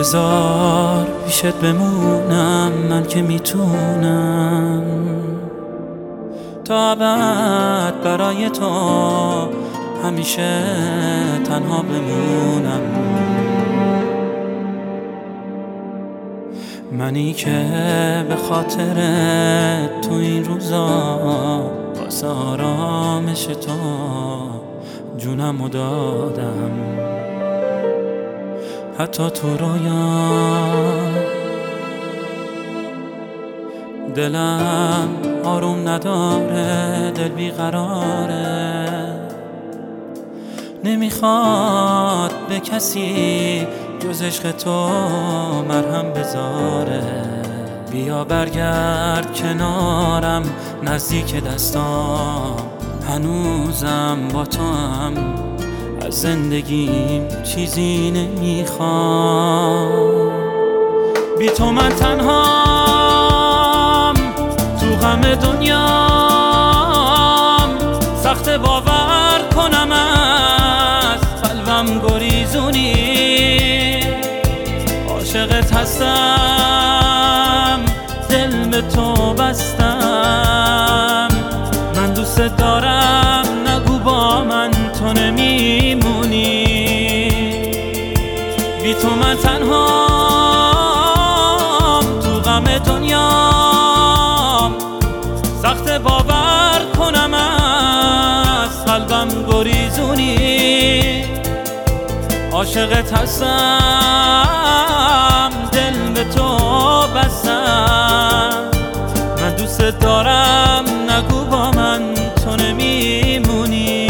بذار پیشت بمونم، من که میتونم تا ابد برای تو همیشه تنها بمونم. منی که به خاطر تو این روزا واسه آرامش تو جونمو دادم. حتی تو رویا دلم آروم نداره، دل بیقراره، نمیخواد به کسی جز عشق تو مرهم بذاره. بیا برگرد کنارم، نزدیک دستام، هنوزم با تو هم، از زندگیم چیزی نمیخوام. بی تو من تنهام، تو غم دنیام، سخت باور کنم از قلبم گریزونی. عاشقت هستم، دل به تو بستم، من دوست دارم، نگو با من تو نمیمونی. بی تو من تنهام، تو غم دنیام، سخت باور کنم از قلبم گریزونی. عاشقت هستم، دل به تو بستم، من دوست دارم، نگو با من تو نمیمونی.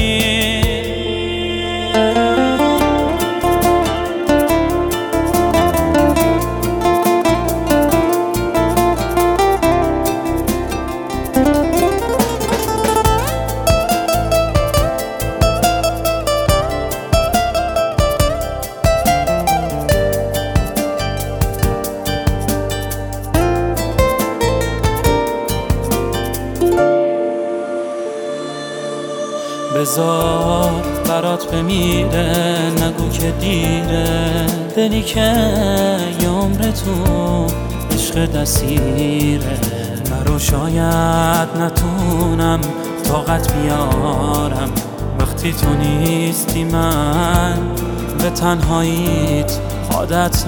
بذار برات بمیره، نگو که دیره، دلی که یه عمر تو عشق دستیره. نرو شاید نتونم طاقت بیارم، وقتی تو نیستی من به تنهاییت عادت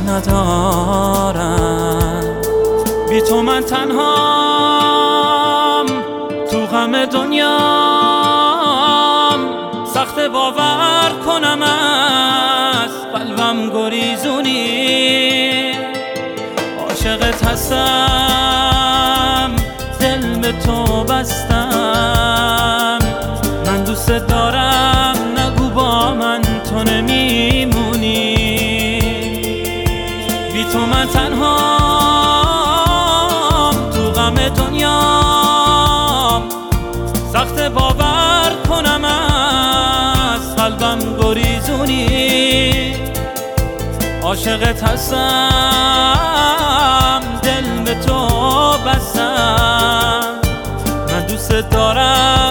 ندارم. بی تو من تنهام، تو غم دنیام، سخت باور کنم از قلبم گریزونی. عاشقت هستم، دل به تو بستم، من دوست دارم، نگو با من تو نمیمونی. بی تو من تنهام، تو غم دنیام، سخت باور کنم از قلبم گریزونی. عاشقت هستم، دل به تو بستم، من دوست دارم،